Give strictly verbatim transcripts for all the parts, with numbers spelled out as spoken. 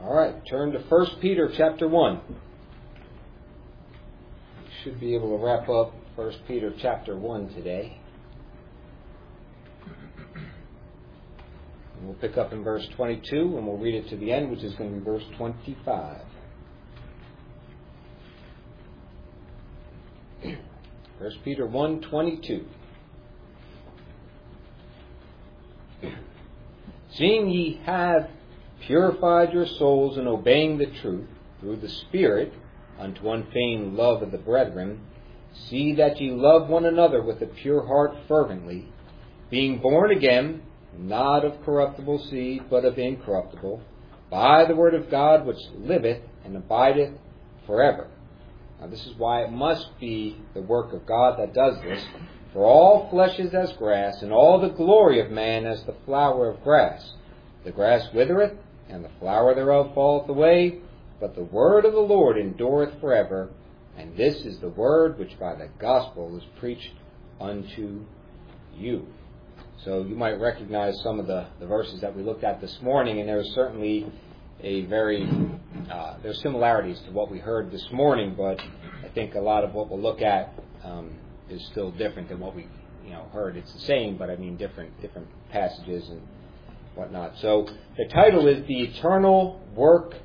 All right, turn to First Peter chapter one. We should be able to wrap up First Peter chapter one today. And we'll pick up in verse twenty-two, and we'll read it to the end, which is going to be verse twenty-five. First Peter one twenty-two. Seeing ye have purified your souls in obeying the truth through the Spirit unto unfeigned love of the brethren, see that ye love one another with a pure heart fervently, being born again, not of corruptible seed, but of incorruptible, by the word of God which liveth and abideth forever. Now this is why it must be the work of God that does this. For all flesh is as grass, and all the glory of man as the flower of grass. The grass withereth, and the flower thereof falleth away, but the word of the Lord endureth forever. And this is the word which by the gospel is preached unto you. So you might recognize some of the, the verses that we looked at this morning, and there's certainly a very, uh, there's similarities to what we heard this morning, but I think a lot of what we'll look at um, is still different than what we you know heard. It's the same, but I mean different different passages and whatnot. So the title is The Eternal Work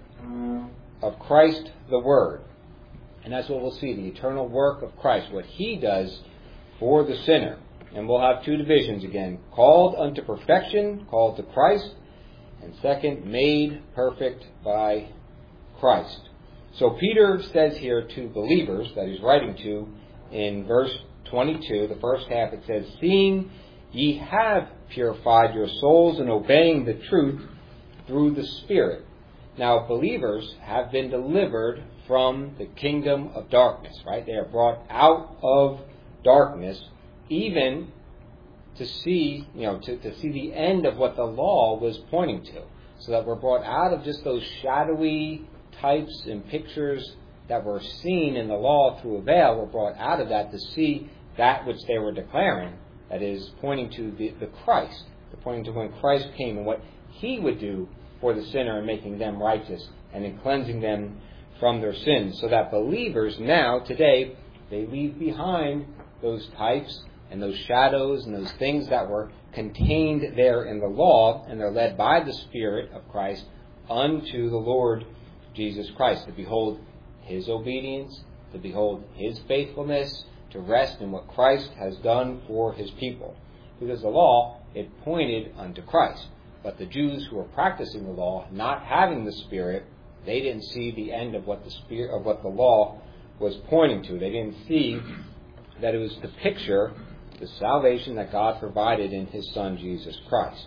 of Christ the Word. And that's what we'll see, the eternal work of Christ, what He does for the sinner. And we'll have two divisions again, called unto perfection, called to Christ, and second, made perfect by Christ. So Peter says here to believers that he's writing to in verse twenty-two, the first half, it says, seeing ye have purified your souls in obeying the truth through the Spirit. Now, believers have been delivered from the kingdom of darkness, right? They are brought out of darkness, even to see, you know, to, to see the end of what the law was pointing to. So that we're brought out of just those shadowy types and pictures that were seen in the law through a veil. We're brought out of that to see that which they were declaring, that is pointing to the, the Christ, pointing to when Christ came and what He would do for the sinner in making them righteous and in cleansing them from their sins. So that believers now, today, they leave behind those types and those shadows and those things that were contained there in the law, and they're led by the Spirit of Christ unto the Lord Jesus Christ, to behold His obedience, to behold His faithfulness, to rest in what Christ has done for His people. Because the law, it pointed unto Christ. But the Jews who were practicing the law, not having the Spirit, they didn't see the end of what the Spirit, of what the law was pointing to. They didn't see that it was to picture the salvation that God provided in His Son, Jesus Christ.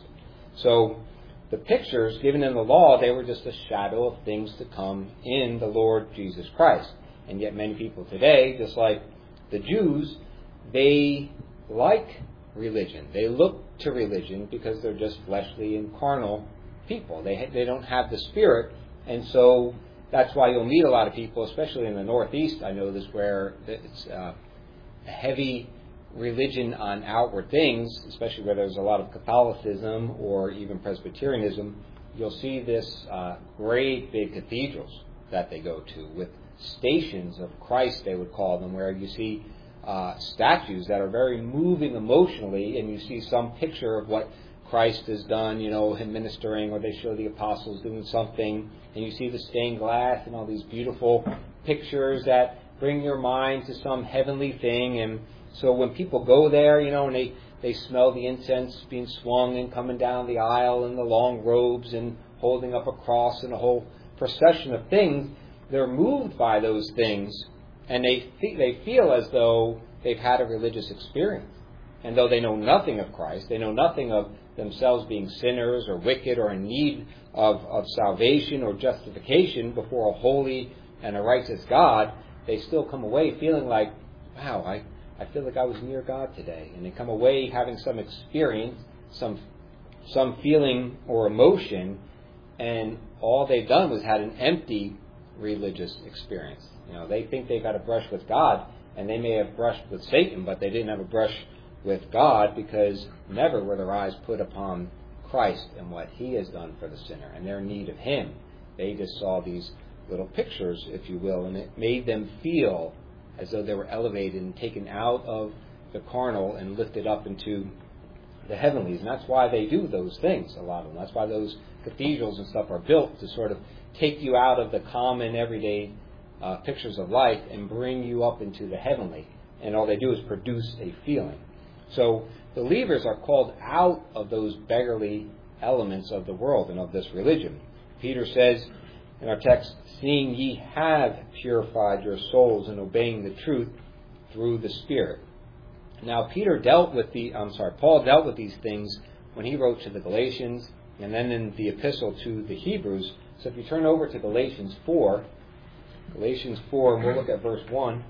So the pictures given in the law, they were just a shadow of things to come in the Lord Jesus Christ. And yet many people today, just like the Jews, they like religion. They look to religion because they're just fleshly and carnal people. They they don't have the Spirit, and so that's why you'll meet a lot of people, especially in the Northeast. I know this, where it's uh, a heavy religion on outward things, especially where there's a lot of Catholicism or even Presbyterianism. You'll see this uh, great big cathedrals that they go to with stations of Christ, they would call them, where you see uh, statues that are very moving emotionally, and you see some picture of what Christ has done, you know, Him ministering, or they show the apostles doing something, and you see the stained glass and all these beautiful pictures that bring your mind to some heavenly thing. And so when people go there, you know, and they, they smell the incense being swung and coming down the aisle and the long robes and holding up a cross and a whole procession of things, they're moved by those things, and they th- they feel as though they've had a religious experience. And though they know nothing of Christ, they know nothing of themselves being sinners or wicked or in need of, of salvation or justification before a holy and a righteous God, they still come away feeling like, wow, I, I feel like I was near God today. And they come away having some experience, some some feeling or emotion, and all they've done was had an empty religious experience. You know, they think they've had a brush with God, and they may have brushed with Satan, but they didn't have a brush with God, because never were their eyes put upon Christ and what He has done for the sinner and their need of Him They just saw these little pictures, if you will, and it made them feel as though they were elevated and taken out of the carnal and lifted up into the heavenlies. And that's why they do those things, a lot of them. That's why those cathedrals and stuff are built, to sort of take you out of the common, everyday uh, pictures of life and bring you up into the heavenly. And all they do is produce a feeling. So believers are called out of those beggarly elements of the world and of this religion. Peter says in our text, seeing ye have purified your souls in obeying the truth through the Spirit. Now Peter dealt with the, I'm sorry, Paul dealt with these things when he wrote to the Galatians and then in the epistle to the Hebrews. So if you turn over to Galatians four, Galatians four, and we'll look at verse one.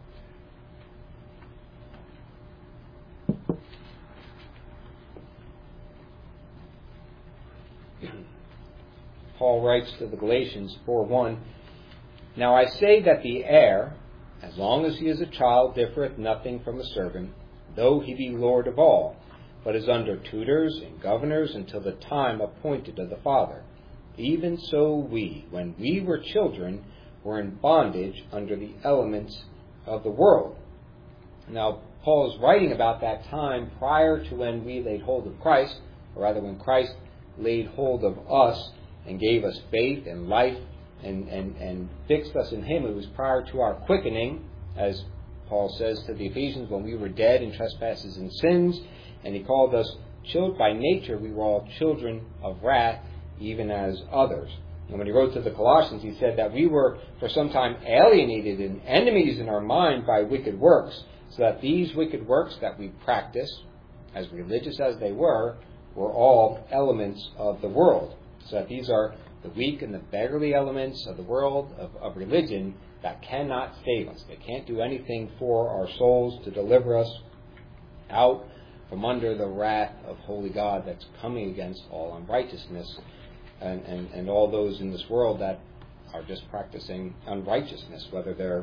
Paul writes to the Galatians four one, Now I say that the heir, as long as he is a child, differeth nothing from a servant, though he be Lord of all, but is under tutors and governors until the time appointed of the Father. Even so we, when we were children, were in bondage under the elements of the world. Now, Paul is writing about that time prior to when we laid hold of Christ, or rather when Christ laid hold of us and gave us faith and life and, and, and fixed us in Him. It was prior to our quickening, as Paul says to the Ephesians, when we were dead in trespasses and sins, and he called us children. By nature, we were all children of wrath, even as others. And when he wrote to the Colossians, he said that we were for some time alienated and enemies in our mind by wicked works, so that these wicked works that we practice, as religious as they were, were all elements of the world. So that these are the weak and the beggarly elements of the world, of, of religion, that cannot save us. They can't do anything for our souls to deliver us out from under the wrath of holy God that's coming against all unrighteousness and, and, and all those in this world that are just practicing unrighteousness, whether they're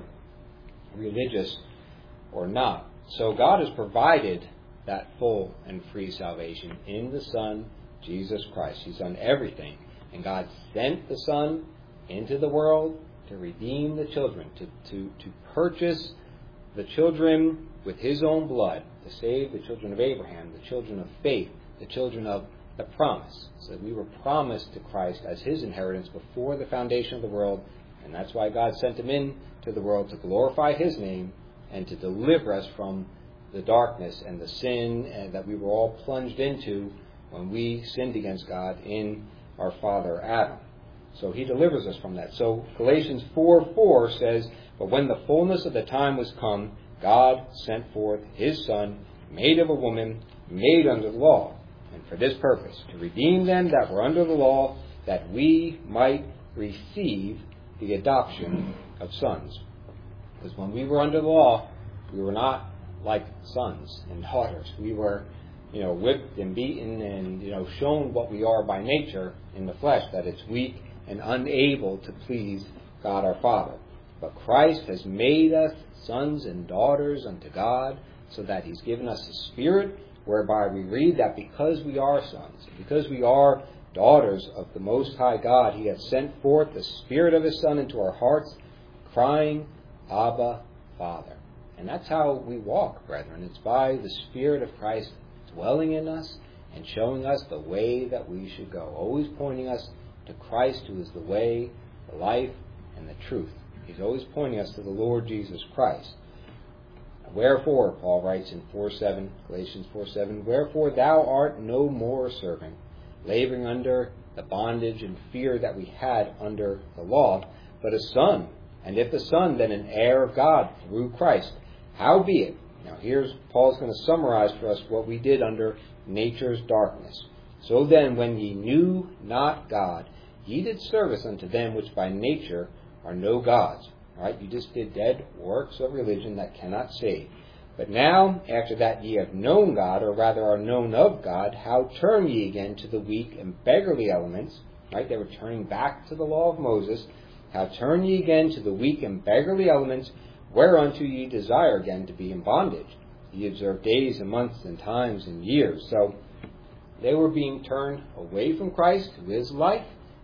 religious or not. So God has provided that full and free salvation in the Son, Jesus Christ. He's done everything. And God sent the Son into the world to redeem the children, to, to, to purchase the children with His own blood, to save the children of Abraham, the children of faith, the children of the promise. So that we were promised to Christ as His inheritance before the foundation of the world. And that's why God sent Him into the world, to glorify His name and to deliver us from the darkness and the sin and that we were all plunged into when we sinned against God in our father Adam. So He delivers us from that. So Galatians four four says, But when the fullness of the time was come, God sent forth His Son, made of a woman, made under the law, and for this purpose, to redeem them that were under the law, that we might receive the adoption of sons. Because when we were under the law, we were not like sons and daughters. We were, you know, whipped and beaten and, you know, shown what we are by nature in the flesh, that it's weak and unable to please God our Father. But Christ has made us sons and daughters unto God, so that He's given us the Spirit, whereby we read that because we are sons, because we are daughters of the Most High God, He hath sent forth the Spirit of His Son into our hearts, crying, Abba, Father. And that's how we walk, brethren. It's by the Spirit of Christ dwelling in us and showing us the way that we should go, always pointing us to Christ, who is the way, the life, and the truth. He's always pointing us to the Lord Jesus Christ. Wherefore, Paul writes in four seven, Galatians four seven, Wherefore thou art no more a servant, laboring under the bondage and fear that we had under the law, but a son, and if a son, then an heir of God through Christ. Howbeit, now here's Paul's going to summarize for us what we did under nature's darkness. So then, when ye knew not God, ye did service unto them which by nature are no gods. All right, you just did dead works of religion that cannot save. But now, after that ye have known God, or rather are known of God, how turn ye again to the weak and beggarly elements? Right, they were turning back to the law of Moses. How turn ye again to the weak and beggarly elements, whereunto ye desire again to be in bondage? Ye observe days and months and times and years. So they were being turned away from Christ, who is life,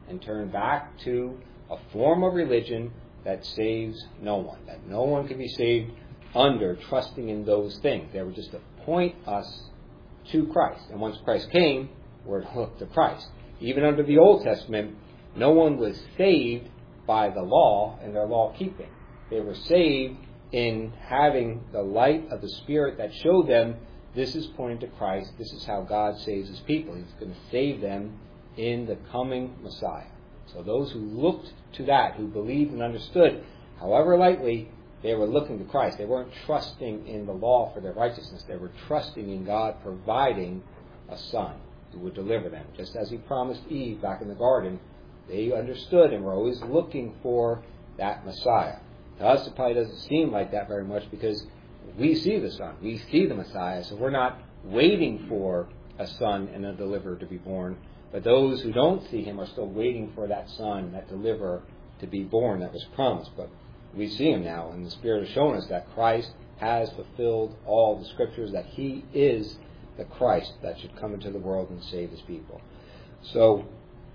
and turn back to a form of religion that saves no one, that no one can be saved under trusting in those things. They were just to point us to Christ. And once Christ came, we're to look to Christ. Even under the Old Testament, no one was saved by the law and their law keeping. They were saved in having the light of the Spirit that showed them this is pointing to Christ. This is how God saves His people. He's going to save them in the coming Messiah. So those who looked to that, who believed and understood, however lightly, they were looking to Christ. They weren't trusting in the law for their righteousness. They were trusting in God providing a Son who would deliver them. Just as He promised Eve back in the garden, they understood and were always looking for that Messiah. To us, it probably doesn't seem like that very much because we see the Son. We see the Messiah, so we're not waiting for a Son and a deliverer to be born. But those who don't see Him are still waiting for that Son, that deliverer, to be born that was promised. But we see Him now, and the Spirit has shown us that Christ has fulfilled all the Scriptures, that He is the Christ that should come into the world and save His people. So,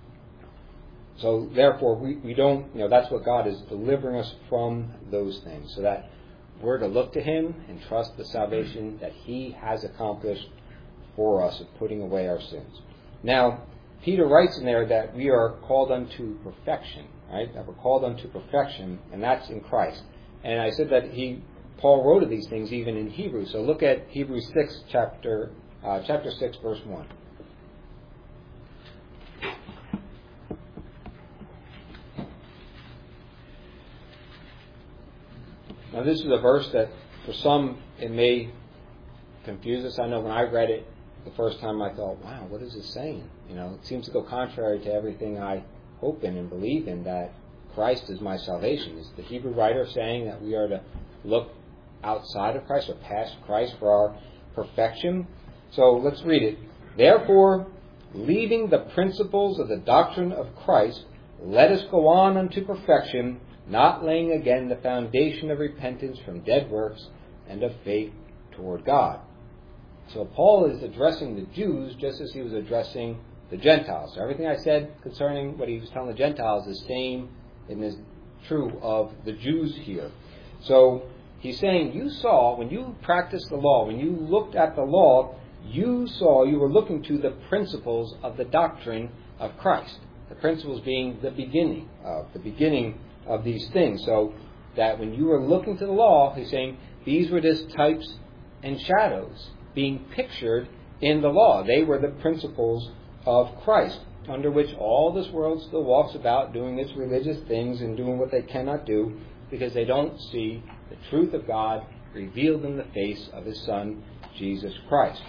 so therefore, we, we don't, you know, that's what God is delivering us from, those things, so that we're to look to Him and trust the salvation that He has accomplished for us of putting away our sins. Now, Peter writes in there that we are called unto perfection, right? That we're called unto perfection, and that's in Christ. And I said that he, Paul wrote of these things even in Hebrews. So look at Hebrews six, chapter uh, chapter six, verse one. Now this is a verse that for some it may confuse us. I know when I read it the first time I thought, wow, what is this saying? You know, it seems to go contrary to everything I hope in and believe in, that Christ is my salvation. Is the Hebrew writer saying that we are to look outside of Christ or past Christ for our perfection? So let's read it. Therefore, leaving the principles of the doctrine of Christ, let us go on unto perfection, not laying again the foundation of repentance from dead works and of faith toward God. So Paul is addressing the Jews just as he was addressing the Gentiles. So everything I said concerning what he was telling the Gentiles is same and is true of the Jews here. So he's saying, you saw, when you practiced the law, when you looked at the law, you saw, you were looking to the principles of the doctrine of Christ. The principles being the beginning of, the beginning of these things. So that when you were looking to the law, he's saying, these were just types and shadows being pictured in the law. They were the principles of Christ, under which all this world still walks about doing its religious things and doing what they cannot do because they don't see the truth of God revealed in the face of His Son, Jesus Christ.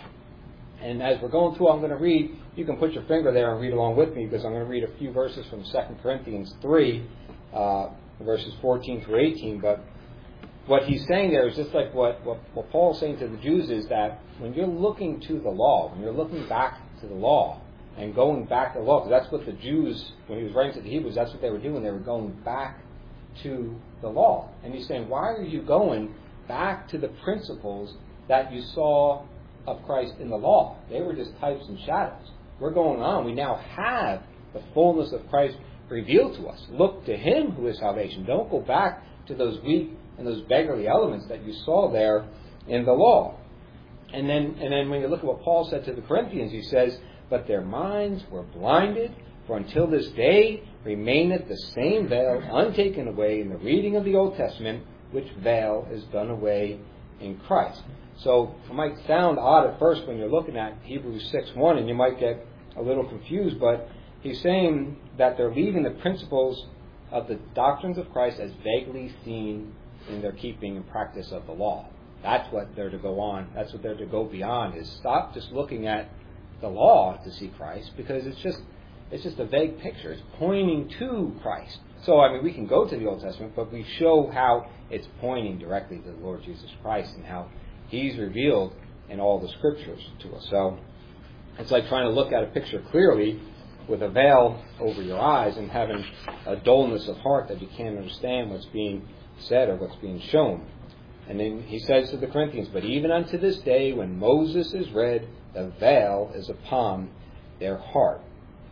And as we're going through, I'm going to read, you can put your finger there and read along with me because I'm going to read a few verses from Second Corinthians three, uh, verses fourteen through eighteen. But what he's saying there is just like what, what, what Paul's saying to the Jews is that when you're looking to the law, when you're looking back to the law and going back to the law, because that's what the Jews, when he was writing to the Hebrews, that's what they were doing. They were going back to the law. And he's saying, why are you going back to the principles that you saw of Christ in the law? They were just types and shadows. We're going on. We now have the fullness of Christ revealed to us. Look to Him who is salvation. Don't go back to those weak and those beggarly elements that you saw there in the law. And then, and then when you look at what Paul said to the Corinthians, he says, but their minds were blinded, for until this day remaineth the same veil untaken away in the reading of the Old Testament, which veil is done away in Christ. So it might sound odd at first when you're looking at Hebrews six one, and you might get a little confused, but he's saying that they're leaving the principles of the doctrines of Christ as vaguely seen in their keeping and practice of the law. That's what they're to go on. That's what they're to go beyond, is stop just looking at the law to see Christ, because it's just it's just a vague picture. It's pointing to Christ. So, I mean, we can go to the Old Testament, but we show how it's pointing directly to the Lord Jesus Christ and how He's revealed in all the Scriptures to us. So, it's like trying to look at a picture clearly with a veil over your eyes and having a dullness of heart that you can't understand what's being said or what's being shown. And then he says to the Corinthians, but even unto this day when Moses is read, the veil is upon their heart.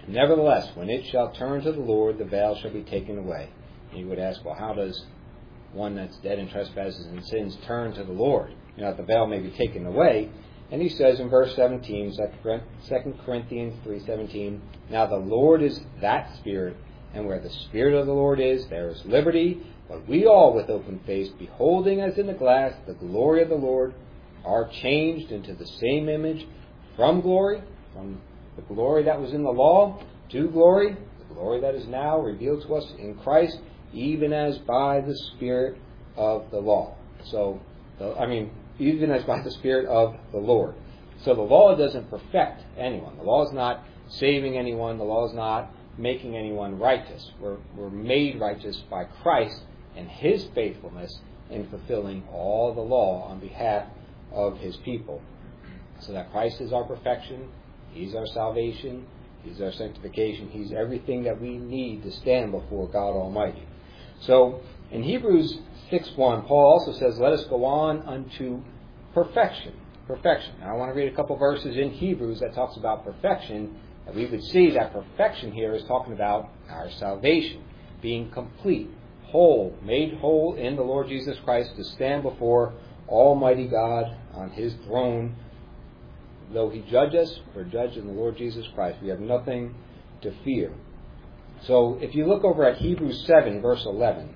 Nevertheless, when it shall turn to the Lord, the veil shall be taken away. And you would ask, well, how does one that's dead in trespasses and sins turn to the Lord? You know, the veil may be taken away. And he says in verse seventeen, Second Corinthians three seventeen, now the Lord is that Spirit, and where the Spirit of the Lord is, there is liberty. But we all, with open face, beholding as in a glass the glory of the Lord, are changed into the same image from glory, from the glory that was in the law, to glory, the glory that is now revealed to us in Christ, even as by the Spirit of the law. So, I mean, even as by the Spirit of the Lord. So the law doesn't perfect anyone. The law is not saving anyone. The law is not making anyone righteous. We're, we're made righteous by Christ and His faithfulness in fulfilling all the law on behalf of His people. So that Christ is our perfection. He's our salvation. He's our sanctification. He's everything that we need to stand before God Almighty. So in Hebrews six one, Paul also says, let us go on unto perfection. Perfection. Now I want to read a couple verses in Hebrews that talks about perfection. And we would see that perfection here is talking about our salvation. Being complete, whole, made whole in the Lord Jesus Christ to stand before Almighty God on His throne. Though He judge us, we're judged in the Lord Jesus Christ. We have nothing to fear. So if you look over at Hebrews seven, verse eleven.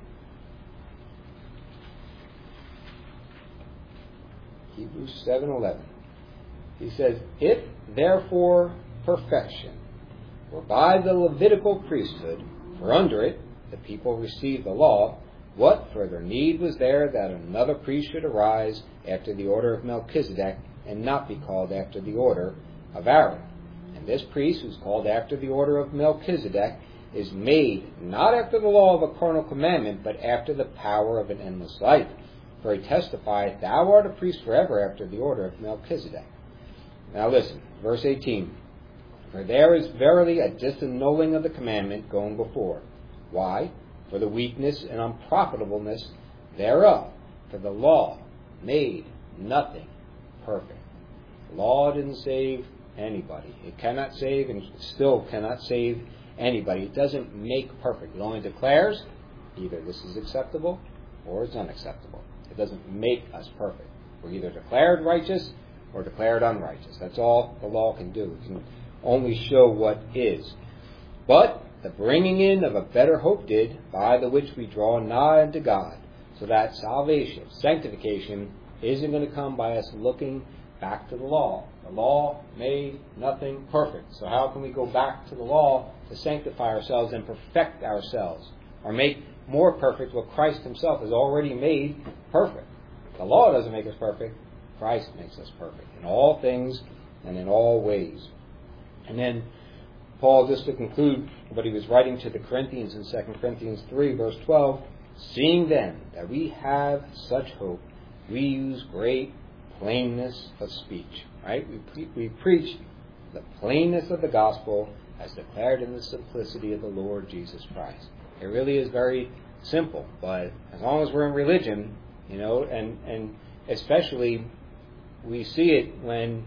Hebrews seven eleven. He says, if therefore perfection were by the Levitical priesthood, for under it the people received the law, what further need was there that another priest should arise after the order of Melchizedek, and not be called after the order of Aaron? And this priest, who's called after the order of Melchizedek, is made not after the law of a carnal commandment, but after the power of an endless life. For he testified, thou art a priest forever after the order of Melchizedek. Now listen, verse eighteen. For there is verily a disannulling of the commandment going before. Why? For the weakness and unprofitableness thereof. For the law made nothing perfect. The law didn't save anybody. It cannot save and still cannot save anybody. It doesn't make perfect. It only declares either this is acceptable or it's unacceptable. It doesn't make us perfect. We're either declared righteous or declared unrighteous. That's all the law can do. It can only show what is. But the bringing in of a better hope did, by the which we draw nigh unto God. So that salvation, sanctification, isn't going to come by us looking back to the law. The law made nothing perfect. So how can we go back to the law to sanctify ourselves and perfect ourselves? Or make more perfect what Christ Himself has already made perfect. The law doesn't make us perfect. Christ makes us perfect in all things and in all ways. And then Paul, just to conclude what he was writing to the Corinthians in Second Corinthians three, verse twelve, seeing then that we have such hope, we use great plainness of speech. Right? We, pre- we preach the plainness of the gospel as declared in the simplicity of the Lord Jesus Christ. It really is very simple, but as long as we're in religion, you know, and, and especially we see it when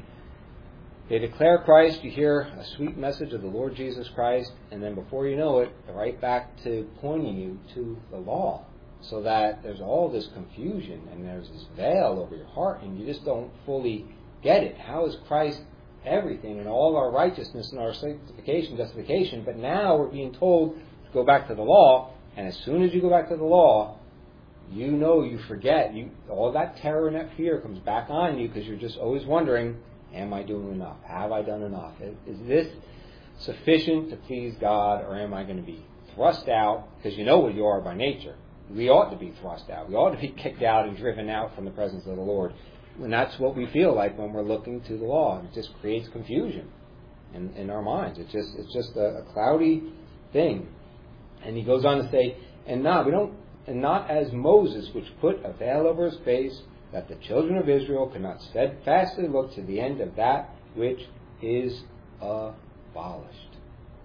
they declare Christ, you hear a sweet message of the Lord Jesus Christ, and then before you know it, they're right back to pointing you to the law. So that there's all this confusion and there's this veil over your heart and you just don't fully get it. How is Christ everything and all our righteousness and our sanctification, justification, but now we're being told to go back to the law, and as soon as you go back to the law, you know you forget. You, all that terror and that fear comes back on you because you're just always wondering, am I doing enough? Have I done enough? Is this sufficient to please God, or am I going to be thrust out? Because you know what you are by nature. We ought to be thrust out. We ought to be kicked out and driven out from the presence of the Lord. And that's what we feel like when we're looking to the law. It just creates confusion in, in our minds. It's just it's just a, a cloudy thing. And he goes on to say, and not we don't and not as Moses, which put a veil over his face, that the children of Israel could not steadfastly look to the end of that which is abolished.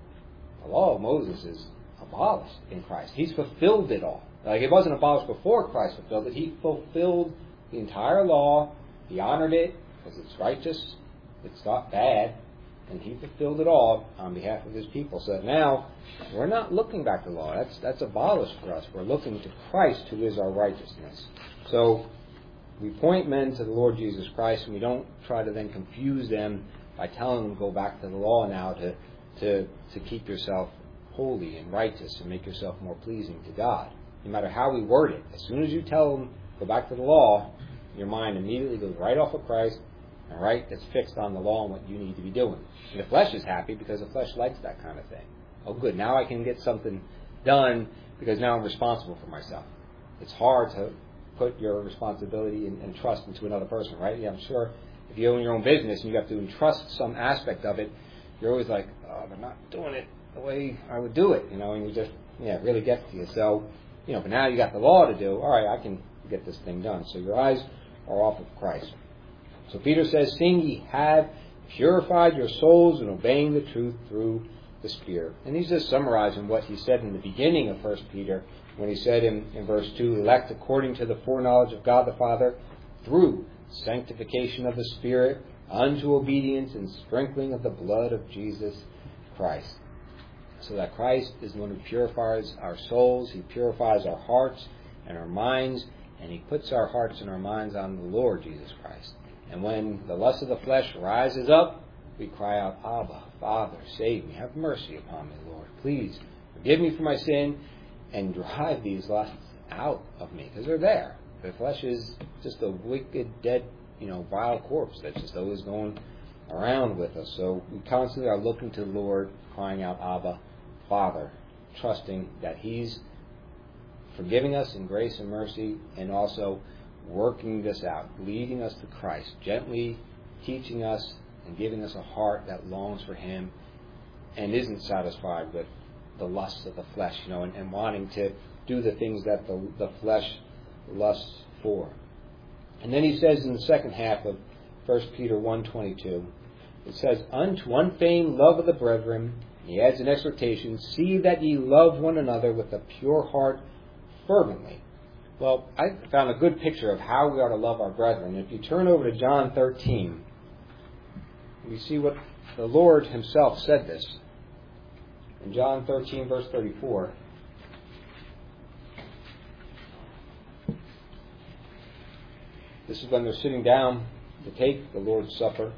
The law of Moses is abolished in Christ. He's fulfilled it all. Like it wasn't abolished before Christ fulfilled it. He fulfilled the entire law. He honored it because it's righteous. It's not bad. and he fulfilled it all on behalf of his people. So that now we're not looking back to law. That's that's abolished for us. We're looking to Christ, who is our righteousness. So we point men to the Lord Jesus Christ, and we don't try to then confuse them by telling them to go back to the law now to to to keep yourself holy and righteous and make yourself more pleasing to God. No matter how we word it, as soon as you tell them go back to the law, your mind immediately goes right off of Christ, and right, it's fixed on the law and what you need to be doing. And the flesh is happy because the flesh likes that kind of thing. Oh, good, now I can get something done because now I'm responsible for myself. It's hard to put your responsibility and, and trust into another person, right? Yeah, I'm sure if you own your own business and you have to entrust some aspect of it, you're always like, oh, they're not doing it the way I would do it, you know, and you just, yeah, it really gets to you. So, you know, but now you got the law to do, all right, I can get this thing done. So your eyes are off of Christ. So Peter says, seeing ye have purified your souls in obeying the truth through the Spirit. And he's just summarizing what he said in the beginning of First Peter when he said in, in verse two, elect according to the foreknowledge of God the Father through sanctification of the Spirit unto obedience and sprinkling of the blood of Jesus Christ. So that Christ is the one who purifies our souls. He purifies our hearts and our minds, and he puts our hearts and our minds on the Lord Jesus Christ. And when the lust of the flesh rises up, we cry out, Abba, Father, save me. Have mercy upon me, Lord. Please forgive me for my sin and drive these lusts out of me, because they're there. The flesh is just a wicked, dead, you know, vile corpse that's just always going around with us. So we constantly are looking to the Lord, crying out, Abba, Father, trusting that he's forgiving us in grace and mercy, and also working this out, leading us to Christ, gently teaching us and giving us a heart that longs for him and isn't satisfied with the lusts of the flesh, you know, and, and wanting to do the things that the, the flesh lusts for. And then he says in the second half of First Peter one twenty-two, it says, unto unfeigned love of the brethren, he adds an exhortation, see that ye love one another with a pure heart fervently. Well, I found a good picture of how we are to love our brethren. If you turn over to John thirteen, we see what the Lord himself said this. In John thirteen, verse thirty-four, this is when they're sitting down to take the Lord's Supper,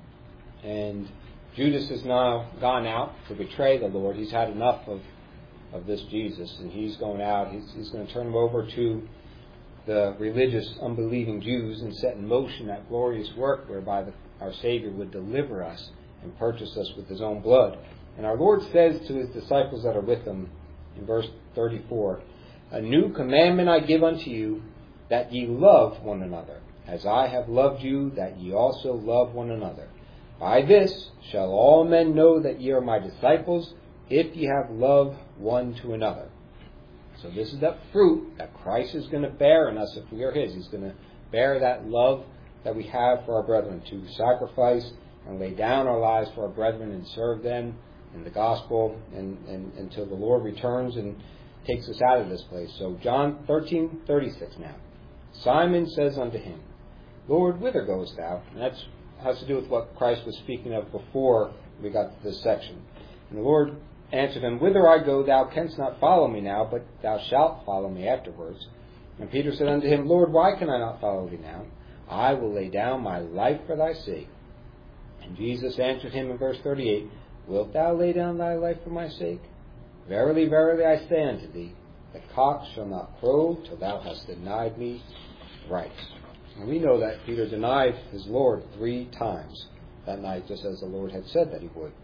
and Judas has now gone out to betray the Lord. He's had enough of, of this Jesus, and he's going out. He's, he's going to turn him over to the religious, unbelieving Jews and set in motion that glorious work whereby the, our Savior would deliver us and purchase us with his own blood. And our Lord says to his disciples that are with him in verse thirty-four, a new commandment I give unto you, that ye love one another, as I have loved you, that ye also love one another. By this shall all men know that ye are my disciples, if ye have love one to another. So this is that fruit that Christ is going to bear in us if we are his. He's going to bear that love that we have for our brethren, to sacrifice and lay down our lives for our brethren and serve them in the gospel and, and until the Lord returns and takes us out of this place. So John thirteen thirty-six now. Simon says unto him, Lord, whither goest thou? And that has to do with what Christ was speaking of before we got to this section. And the Lord answered him, whither I go, thou canst not follow me now, but thou shalt follow me afterwards. And Peter said unto him, Lord, why can I not follow thee now? I will lay down my life for thy sake. And Jesus answered him in verse thirty-eight, wilt thou lay down thy life for my sake? Verily, verily, I say unto thee, the cock shall not crow till thou hast denied me thrice. And we know that Peter denied his Lord three times that night, just as the Lord had said that he would.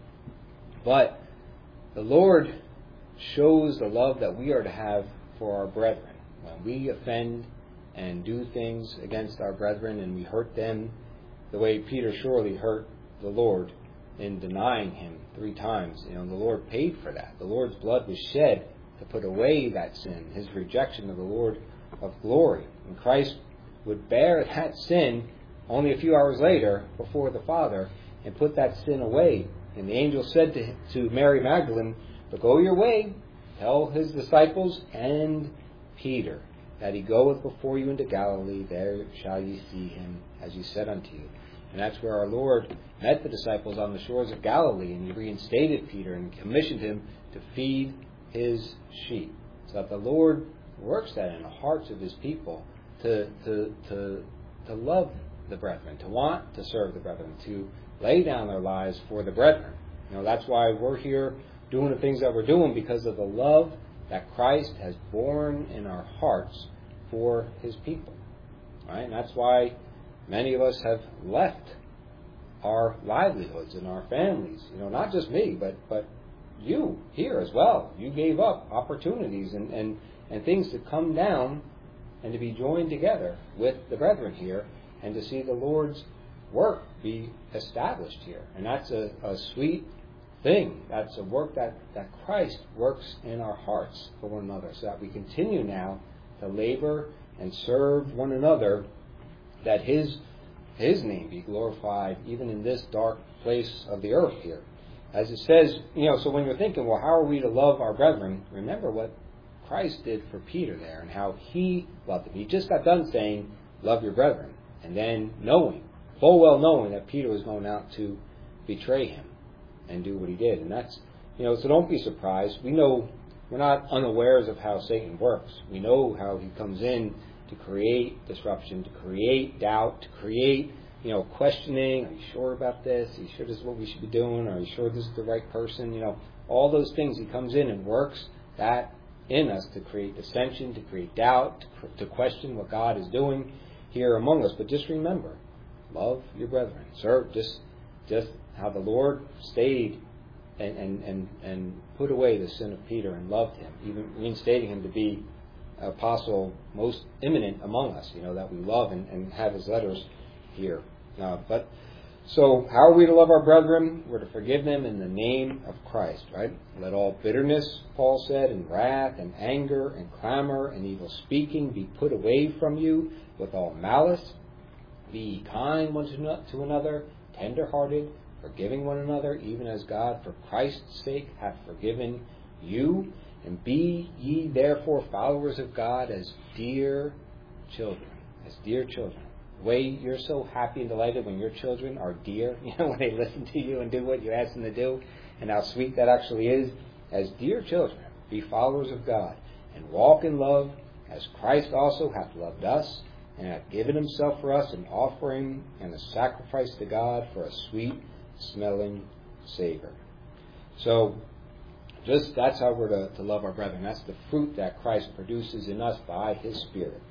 But the Lord shows the love that we are to have for our brethren. When we offend and do things against our brethren and we hurt them the way Peter surely hurt the Lord in denying him three times, you know, the Lord paid for that. The Lord's blood was shed to put away that sin, his rejection of the Lord of glory. And Christ would bear that sin only a few hours later before the Father and put that sin away. And the angel said to, to Mary Magdalene, but go your way, tell his disciples and Peter that he goeth before you into Galilee, there shall ye see him, as he said unto you. And that's where our Lord met the disciples on the shores of Galilee, and he reinstated Peter and commissioned him to feed his sheep. So that the Lord works that in the hearts of his people to to to to love the brethren, to want to serve the brethren, to lay down their lives for the brethren. You know, that's why we're here doing the things that we're doing, because of the love that Christ has borne in our hearts for his people. Right? And that's why many of us have left our livelihoods and our families. You know, not just me, but but you here as well. You gave up opportunities and, and, and things to come down and to be joined together with the brethren here and to see the Lord's work be established here. And that's a, a sweet thing. That's a work that, that Christ works in our hearts for one another, so that we continue now to labor and serve one another, that his his name be glorified even in this dark place of the earth here. As it says, you know, so when you're thinking, well, how are we to love our brethren? Remember what Christ did for Peter there and how he loved him. He just got done saying, love your brethren. And then knowing, full well knowing that Peter was going out to betray him and do what he did. And that's, you know, so don't be surprised. We know, we're not unawares of how Satan works. We know how he comes in to create disruption, to create doubt, to create, you know, questioning. Are you sure about this? Are you sure this is what we should be doing? Are you sure this is the right person? You know, all those things. He comes in and works that in us to create dissension, to create doubt, to, to question what God is doing here among us. But just remember, love your brethren. Sir, just just how the Lord stayed and, and, and, and put away the sin of Peter and loved him, even reinstating him to be apostle most eminent among us, you know, that we love and, and have his letters here. Uh, but so how are we to love our brethren? We're to forgive them in the name of Christ, right? Let all bitterness, Paul said, and wrath and anger and clamor and evil speaking be put away from you with all malice. Be kind one to another, tender-hearted, forgiving one another, even as God for Christ's sake hath forgiven you. And be ye therefore followers of God as dear children, as dear children. The way you're so happy and delighted when your children are dear, you know, when they listen to you and do what you ask them to do, and how sweet that actually is. As dear children, be followers of God, and walk in love, as Christ also hath loved us, and hath given himself for us an offering and a sacrifice to God for a sweet-smelling savor. So, just that's how we're to, to love our brethren. That's the fruit that Christ produces in us by his Spirit.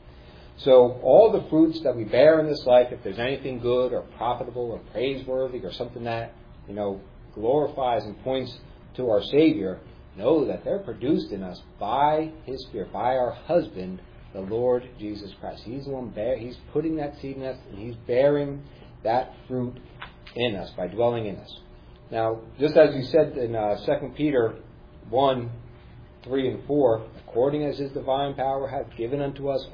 So all the fruits that we bear in this life, if there's anything good or profitable or praiseworthy or something that, you know, glorifies and points to our Savior, know that they're produced in us by his Spirit, by our husband, the Lord Jesus Christ. He's the one bear, he's putting that seed in us, and he's bearing that fruit in us by dwelling in us. Now, just as he said in uh, Second Peter one, three and four, according as his divine power hath given unto us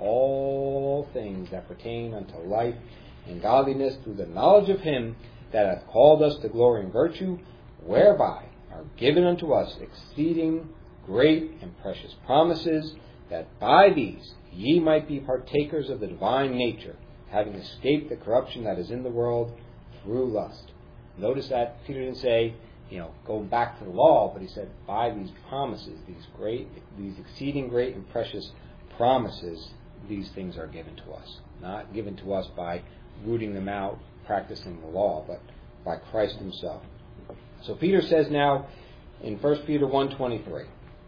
all things that pertain unto life and godliness through the knowledge of him that hath called us to glory and virtue, whereby are given unto us exceeding great and precious promises, that by these ye might be partakers of the divine nature, having escaped the corruption that is in the world through lust. Notice that Peter didn't say, you know, going back to the law, but he said, by these promises, these great, these exceeding great and precious promises, these things are given to us. Not given to us by rooting them out, practicing the law, but by Christ himself. So Peter says now in First Peter one twenty-three,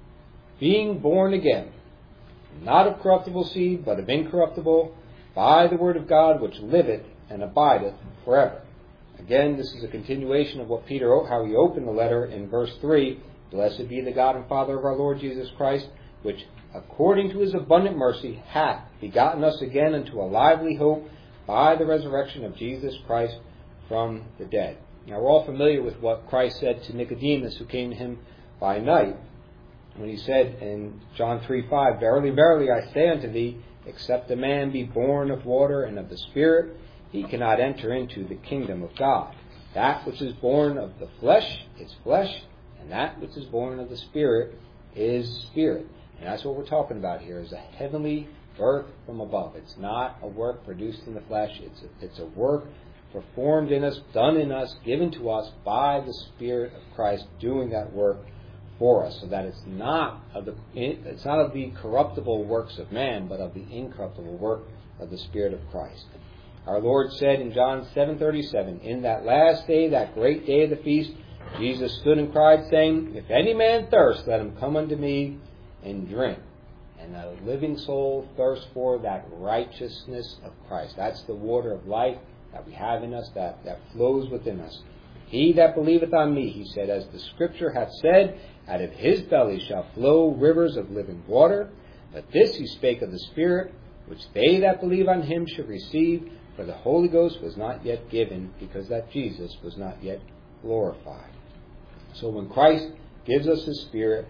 being born again, not of corruptible seed, but of incorruptible, by the word of God which liveth and abideth forever. Again, this is a continuation of what Peter, how he opened the letter in verse three. Blessed be the God and Father of our Lord Jesus Christ, which according to his abundant mercy hath begotten us again unto a lively hope by the resurrection of Jesus Christ from the dead. Now we're all familiar with what Christ said to Nicodemus, who came to him by night, when he said in John three five, Verily, verily, I say unto thee, except a man be born of water and of the Spirit, he cannot enter into the kingdom of God. That which is born of the flesh is flesh, and that which is born of the Spirit is spirit. And that's what we're talking about here, is a heavenly birth from above. It's not a work produced in the flesh. It's a, it's a work performed in us, done in us, given to us by the Spirit of Christ doing that work for us, so that it's not of the it's not of the corruptible works of man, but of the incorruptible work of the Spirit of Christ. Our Lord said in John seven thirty-seven, "In that last day, that great day of the feast, Jesus stood and cried, saying, If any man thirst, let him come unto me and drink. And the living soul thirsts for that righteousness of Christ." That's the water of life that we have in us, that, that flows within us. "He that believeth on me," he said, "as the Scripture hath said, out of his belly shall flow rivers of living water. But this he spake of the Spirit, which they that believe on him should receive, for the Holy Ghost was not yet given, because that Jesus was not yet glorified." So when Christ gives us His Spirit,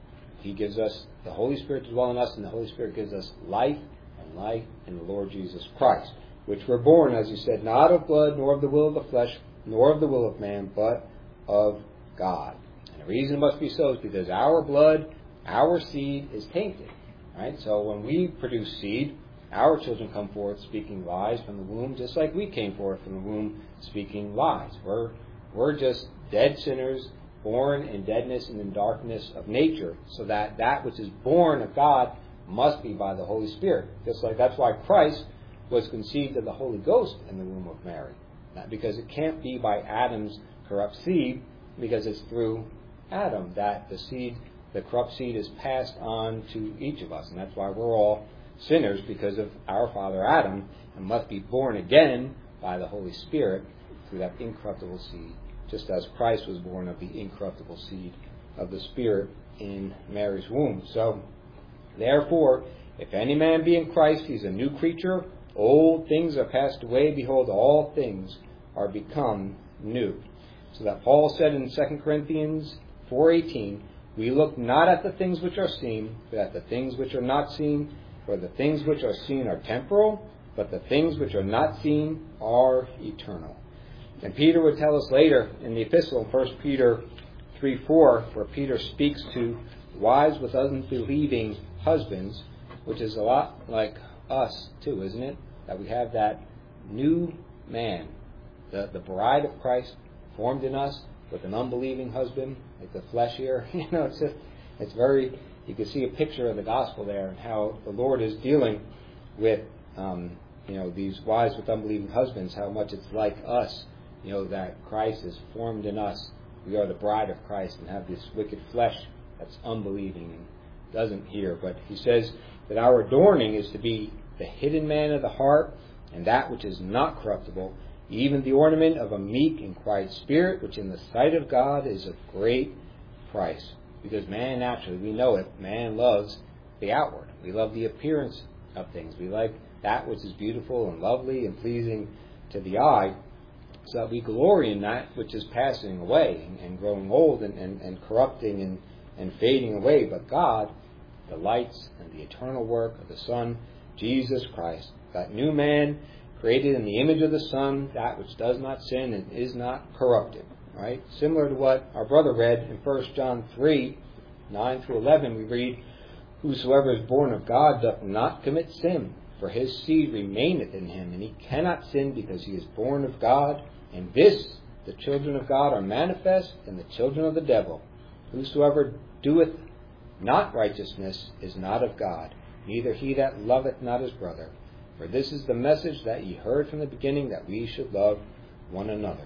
He gives us the Holy Spirit to dwell in us, and the Holy Spirit gives us life and life in the Lord Jesus Christ, which were born, as He said, not of blood, nor of the will of the flesh, nor of the will of man, but of God. And the reason it must be so is because our blood, our seed, is tainted. Right? So when we produce seed, our children come forth speaking lies from the womb, just like we came forth from the womb speaking lies. We're, we're just dead sinners, born in deadness and in darkness of nature, so that that which is born of God must be by the Holy Spirit. Just like that's why Christ was conceived of the Holy Ghost in the womb of Mary. Not because it can't be by Adam's corrupt seed, because it's through Adam that the seed, the corrupt seed, is passed on to each of us. And that's why we're all sinners, because of our father Adam, and must be born again by the Holy Spirit through that incorruptible seed, just as Christ was born of the incorruptible seed of the Spirit in Mary's womb. So, therefore, if any man be in Christ, he is a new creature. Old things are passed away. Behold, all things are become new. So that Paul said in Second Corinthians four eighteen, "We look not at the things which are seen, but at the things which are not seen. For the things which are seen are temporal, but the things which are not seen are eternal." And Peter would tell us later in the epistle, First Peter three four, where Peter speaks to wives with unbelieving husbands, which is a lot like us too, isn't it? That we have that new man, the, the bride of Christ, formed in us with an unbelieving husband, like the flesh here. You know, it's just, it's very, you can see a picture of the gospel there and how the Lord is dealing with, um, you know, these wives with unbelieving husbands, how much it's like us. You know, that Christ is formed in us. We are the bride of Christ and have this wicked flesh that's unbelieving and doesn't hear. But he says that our adorning is to be the hidden man of the heart, and that which is not corruptible, even the ornament of a meek and quiet spirit, which in the sight of God is of great price. Because man, naturally, we know it, man loves the outward. We love the appearance of things. We like that which is beautiful and lovely and pleasing to the eye. So that we glory in that which is passing away and, and growing old and, and, and corrupting and, and fading away. But God delights in the eternal work of the Son, Jesus Christ, that new man created in the image of the Son, that which does not sin and is not corrupted. Right? Similar to what our brother read in First John three, nine through eleven, we read, "Whosoever is born of God doth not commit sin, for his seed remaineth in him, and he cannot sin because he is born of God. And this, the children of God are manifest, and the children of the devil. Whosoever doeth not righteousness is not of God, neither he that loveth not his brother. For this is the message that ye heard from the beginning, that we should love one another."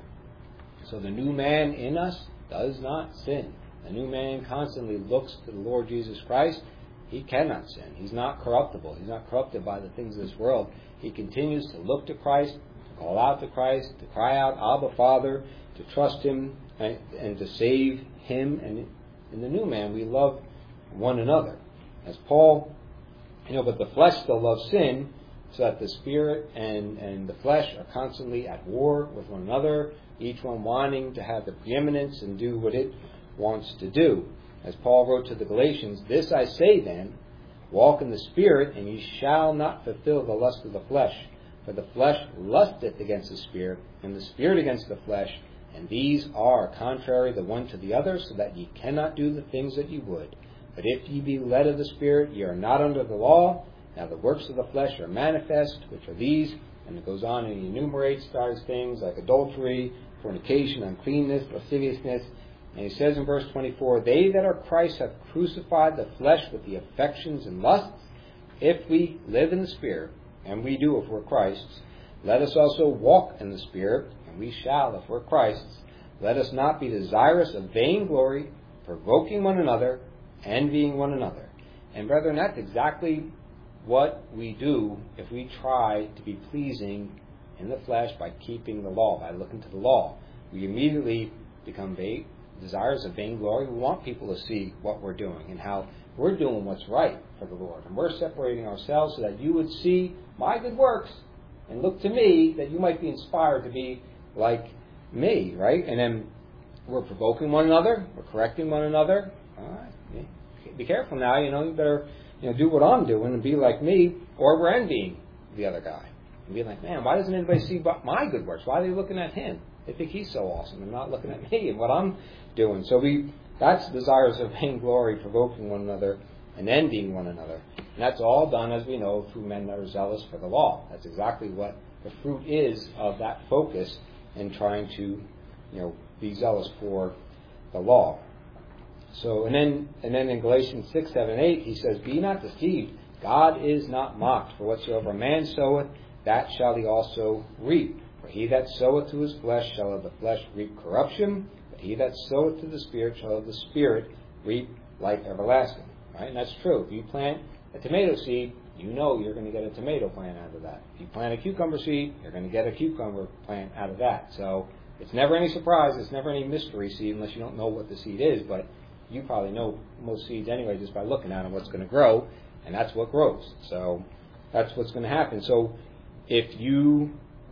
So the new man in us does not sin. The new man constantly looks to the Lord Jesus Christ. He cannot sin. He's not corruptible. He's not corrupted by the things of this world. He continues to look to Christ, to call out to Christ, to cry out, "Abba, Father," to trust Him and, and to save Him. And in the new man, we love one another. As Paul, you know, but the flesh still loves sin, so that the spirit and, and the flesh are constantly at war with one another, each one wanting to have the preeminence and do what it wants to do. As Paul wrote to the Galatians, "This I say then, walk in the Spirit, and ye shall not fulfill the lust of the flesh. For the flesh lusteth against the Spirit, and the Spirit against the flesh, and these are contrary the one to the other, so that ye cannot do the things that ye would. But if ye be led of the Spirit, ye are not under the law. Now the works of the flesh are manifest, which are these: And it goes on and he enumerates various things like adultery, fornication, uncleanness, lasciviousness. And he says in verse twenty-four, they that are Christ have crucified the flesh with the affections and lusts. If we live in the Spirit, and we do if we're Christ's, let us also walk in the Spirit, and we shall if we're Christ's. Let us not be desirous of vainglory, provoking one another, envying one another. And brethren, that's exactly what we do if we try to be pleasing in the flesh by keeping the law, by looking to the law. We immediately become vague, desirous of vainglory. We want people to see what we're doing and how we're doing what's right for the Lord. And we're separating ourselves so that you would see my good works and look to me, that you might be inspired to be like me, right? And then we're provoking one another, we're correcting one another. All right, be careful now, you know, you better you know, do what I'm doing and be like me, or we're envying the other guy. And be like, man, why doesn't anybody see my good works? Why are they looking at him? They think he's so awesome and not looking at me and what I'm doing. So we that's desires of vainglory, provoking one another, and envying one another. And that's all done, as we know, through men that are zealous for the law. That's exactly what the fruit is of that focus in trying to, you know, be zealous for the law. So, and then, and then in Galatians six, seven, eight, he says, be not deceived. God is not mocked. For whatsoever a man soweth, that shall he also reap. For he that soweth to his flesh shall of the flesh reap corruption. But he that soweth to the Spirit shall of the Spirit reap life everlasting. Right? And that's true. If you plant a tomato seed, you know you're going to get a tomato plant out of that. If you plant a cucumber seed, you're going to get a cucumber plant out of that. So it's never any surprise. It's never any mystery seed unless you don't know what the seed is. But you probably know most seeds anyway just by looking at them what's going to grow, and that's what grows. So that's what's going to happen. So if you,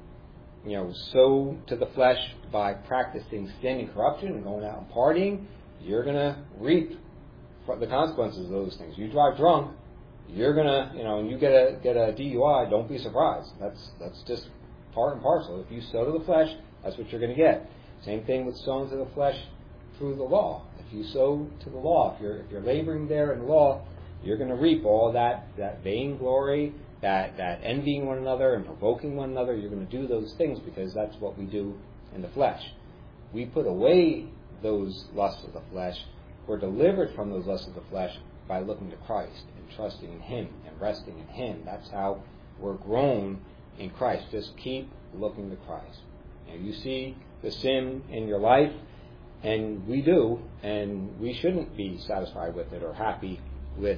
you know, sow to the flesh by practicing sin and corruption and going out and partying, you're going to reap the consequences of those things. You drive drunk, you're going to, you know, and you get a get a D U I, don't be surprised. That's that's just part and parcel. If you sow to the flesh, that's what you're going to get. Same thing with sowing to the flesh through the law. If you sow to the law, if you're if you're laboring there in the law, you're going to reap all that that vainglory, that that envying one another and provoking one another. You're going to do those things because that's what we do in the flesh. We put away those lusts of the flesh. We're delivered from those lusts of the flesh by looking to Christ and trusting in Him and resting in Him. That's how we're grown in Christ. Just keep looking to Christ. You know, you see the sin in your life, and we do, and we shouldn't be satisfied with it or happy with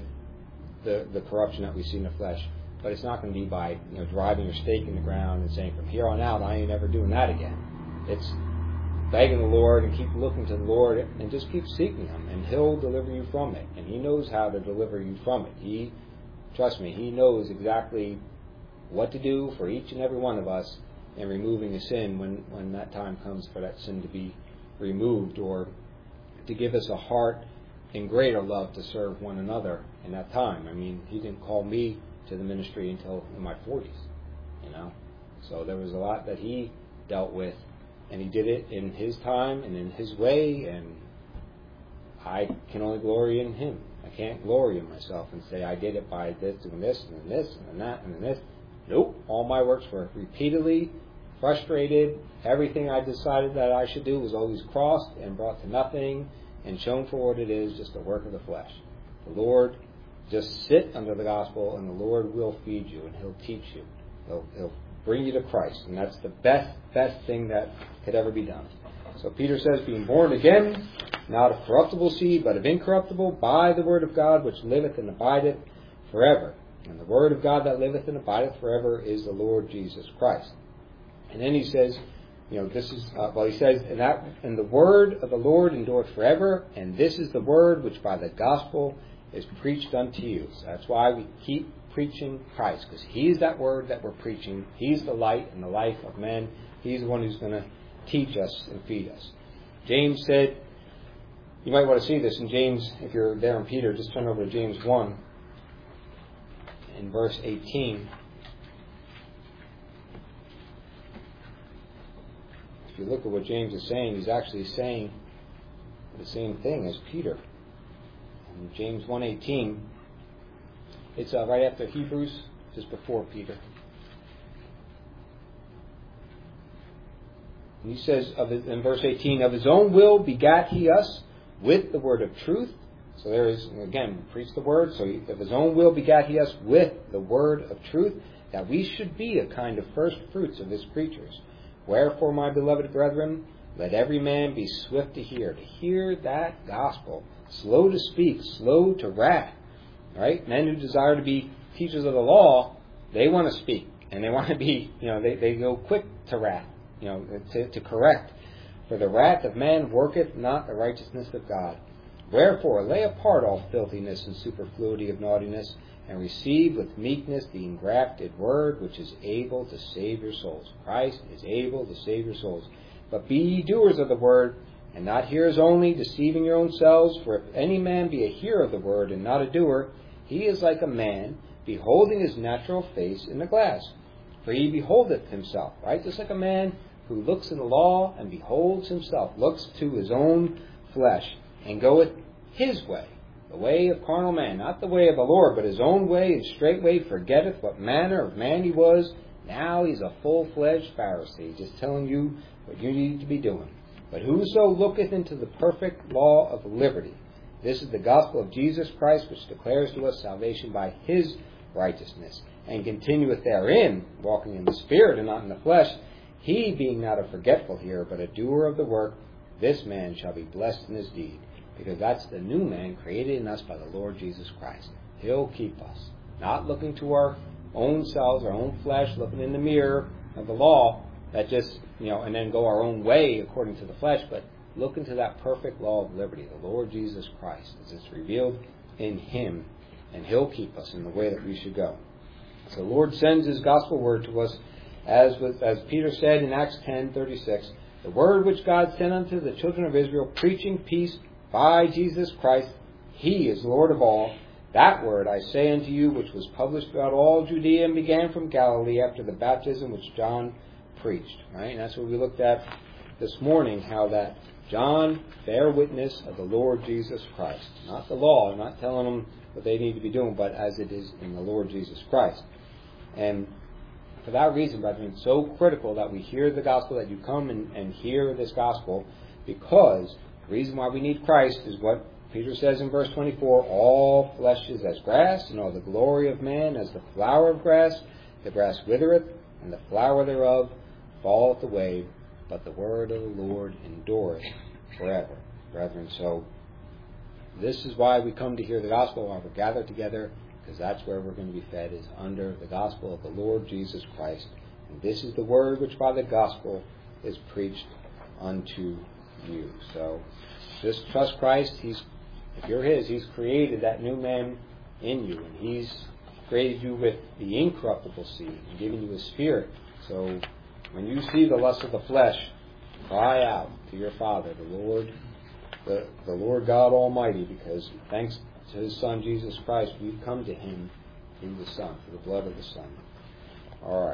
the the corruption that we see in the flesh. But it's not going to be by you know driving your stake in the ground and saying, from here on out, I ain't ever doing that again. It's begging the Lord and keep looking to the Lord and just keep seeking Him, and He'll deliver you from it. And He knows how to deliver you from it. He, trust me, He knows exactly what to do for each and every one of us in removing a sin when, when that time comes for that sin to be removed, or to give us a heart in greater love to serve one another in that time. I mean, He didn't call me to the ministry until in my forties, you know. So there was a lot that He dealt with, and He did it in His time and in His way, and I can only glory in Him. I can't glory in myself and say I did it by this, doing this, and then this, and then that, and then this. Nope. All my works were repeatedly frustrated. Everything I decided that I should do was always crossed and brought to nothing and shown for what it is, just a work of the flesh. The Lord, just sit under the gospel, and the Lord will feed you, and He'll teach you. He'll, he'll bring you to Christ, and that's the best, best thing that could ever be done. So Peter says, being born again, not of corruptible seed, but of incorruptible, by the word of God, which liveth and abideth forever. And the word of God that liveth and abideth forever is the Lord Jesus Christ. And then he says, you know, this is, uh, well, he says, and, that, and the word of the Lord endureth forever, and this is the word which by the gospel is preached unto you. So that's why we keep preaching Christ, because He's that word that we're preaching. He's the light and the life of men. He's the one who's going to teach us and feed us. James said, you might want to see this in James, if you're there in Peter, just turn over to James one, in verse eighteen. If you look at what James is saying, he's actually saying the same thing as Peter. In James one eighteen, it's uh, right after Hebrews, just before Peter. And he says of his, in verse eighteen, of his own will begat he us with the word of truth. So there is, again, preach the word. So of his own will begat he us with the word of truth, that we should be a kind of first fruits of his creatures. Wherefore, my beloved brethren, let every man be swift to hear, to hear that gospel, slow to speak, slow to wrath. Right? Men who desire to be teachers of the law, they want to speak, and they want to be, you know, they, they go quick to wrath, you know, to, to correct. For the wrath of man worketh not the righteousness of God. Wherefore, lay apart all filthiness and superfluity of naughtiness, and receive with meekness the engrafted word, which is able to save your souls. Christ is able to save your souls. But be ye doers of the word, and not hearers only, deceiving your own selves. For if any man be a hearer of the word, and not a doer, he is like a man beholding his natural face in the glass. For he beholdeth himself, right? Just like a man who looks in the law and beholds himself, looks to his own flesh, and goeth his way, the way of carnal man, not the way of the Lord, but his own way, and straightway forgetteth what manner of man he was. Now he's a full-fledged Pharisee, just telling you what you need to be doing. But whoso looketh into the perfect law of liberty, this is the gospel of Jesus Christ, which declares to us salvation by his righteousness, and continueth therein, walking in the Spirit and not in the flesh, he being not a forgetful hearer, but a doer of the work, this man shall be blessed in his deed. Because that's the new man created in us by the Lord Jesus Christ. He'll keep us. Not looking to our own selves, our own flesh, looking in the mirror of the law, that just, you know, and then go our own way according to the flesh, but look into that perfect law of liberty, the Lord Jesus Christ, as it's revealed in him, and he'll keep us in the way that we should go. So the Lord sends his gospel word to us, as with, as Peter said in Acts ten thirty-six, the word which God sent unto the children of Israel, preaching peace by Jesus Christ, he is Lord of all. That word I say unto you, which was published throughout all Judea and began from Galilee after the baptism which John preached. Right? And that's what we looked at this morning, how that John bare witness of the Lord Jesus Christ. Not the law, I'm not telling them what they need to be doing, but as it is in the Lord Jesus Christ. And for that reason, brethren, it's so critical that we hear the gospel, that you come and, and hear this gospel, because the reason why we need Christ is what Peter says in verse twenty-four, all flesh is as grass, and all the glory of man as the flower of grass. The grass withereth, and the flower thereof falleth away, but the word of the Lord endureth forever. Brethren, so this is why we come to hear the gospel while we're gathered together, because that's where we're going to be fed, is under the gospel of the Lord Jesus Christ. And this is the word which by the gospel is preached unto you. So just trust Christ. He's, if you're his, he's created that new man in you, and he's created you with the incorruptible seed and given you his spirit. So when you see the lust of the flesh, cry out to your Father, the Lord, the, the Lord God Almighty, because thanks to his Son Jesus Christ, we've come to him through the Son, through the blood of the Son. All right.